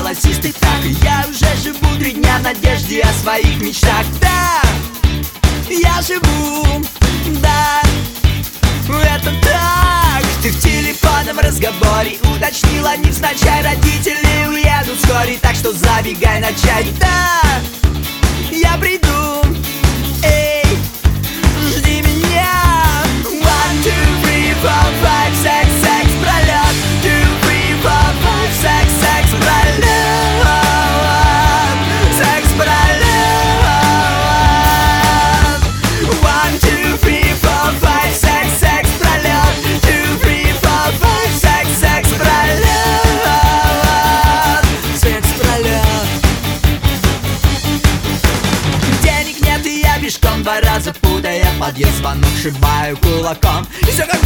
голосистый так. И я уже живу 3 дня в надежде о своих мечтах. Да, я живу, да, это так. Ты в телефонном разговоре уточнила, не встречай, родители уедут вскоре, так что забегай на чай. Да, я приду, эй, жди меня. 1, 2, 3, 4, 5, 6, 6 пролет. 2, 3, 4, 5, 6, 6 пролет. Секс пролет. 1, 2, 3, 4, 5, 6, 6 пролет. 2, 3, 4, 5, 6, 6 пролет. Секс пролет. Денег нет, и я пешком 2 раза путая подъезд, звонок шибаю кулаком. И все как